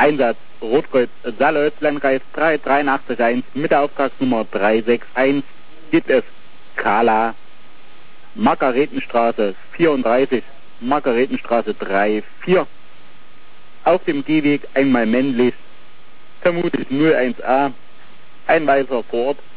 Einsatz Rotkreuz Salötz, Landkreis 3881 mit der Auftragsnummer 361 gibt es Kala, Margaretenstraße 34, Margaretenstraße 34. Auf dem Gehweg einmal männlich, vermutlich 01a, ein weißer Ford,